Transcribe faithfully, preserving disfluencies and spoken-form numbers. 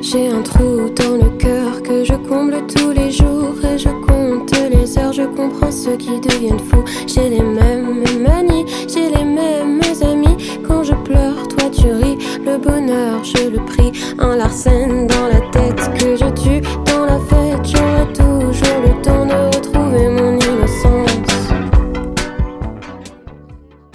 J'ai un trou dans le cœur que je comble tous les jours. Et je compte les heures, je comprends ceux qui deviennent fous. J'ai les mêmes manies, j'ai les mêmes amis. Quand je pleure, toi tu ris. Le bonheur, je le prie. Un larcin